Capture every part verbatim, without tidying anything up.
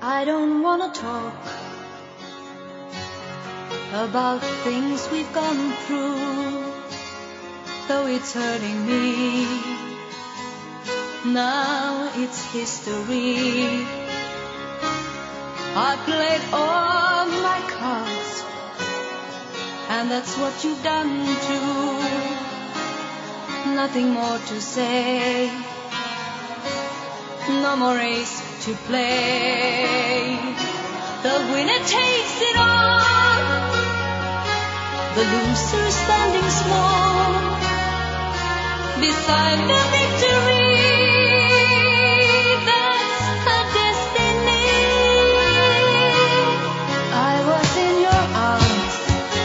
I don't wanna talk about things we've gone through, though it's hurting me. Now it's history. I played all my cards, and that's what you've done too. Nothing more to say, no more race to play. The winner takes it all, the loser standing small beside the victory. That's her destiny. I was in your arms,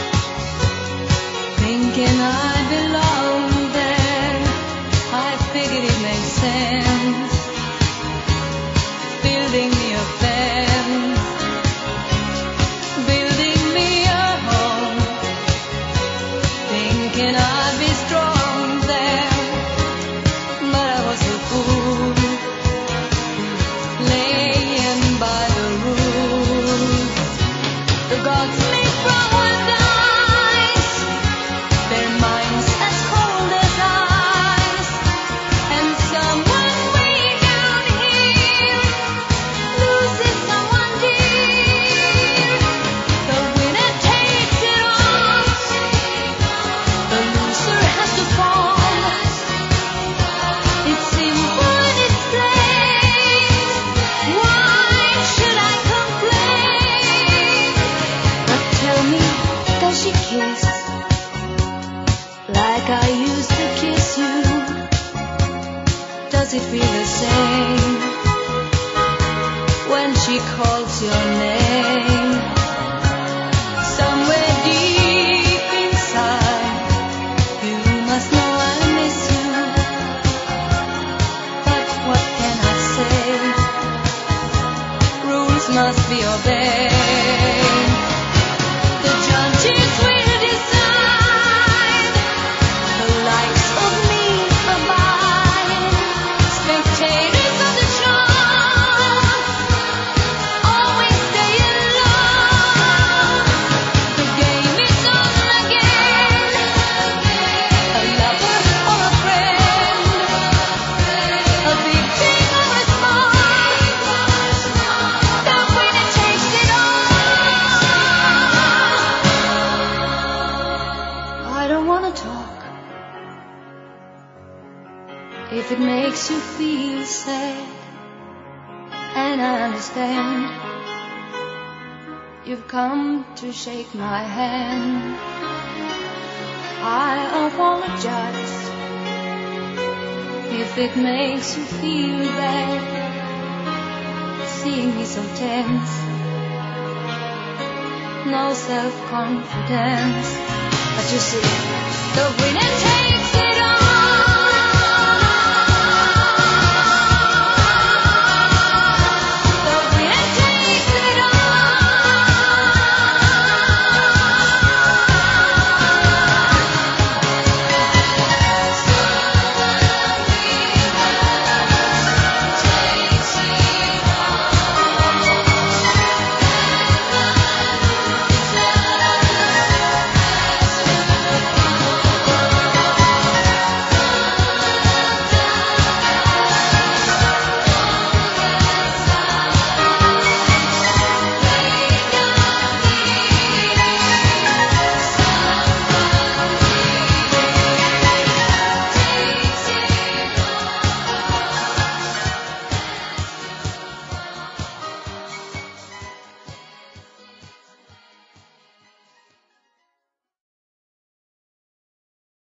thinking I belonged there. I figured it made sense, building me a fence, building me a home, thinking I'd be strong there. But I was a fool, laying by the rules. The gods made from our dice, their minds as cold as ice, and someone way down here loses someone dear. The winner takes it all, the loser has to fall. It's simple and it's plain. Why should I complain? But tell me, does she kiss like I used to kiss you? Does it feel the same when she calls your name? Somewhere deep inside, you must know I miss you. But what can I say? Rules must be obeyed. The judges will decide, the likes of me abide. Spectators of the show always stay alone. The game is on again, a lover or a friend, a big thing or a small, the winner takes it all. I don't wanna talk if it makes you feel sad, and I understand. You've come to shake my hand. I apologize if it makes you feel bad, seeing me so tense, no self-confidence. But you see, the winner takes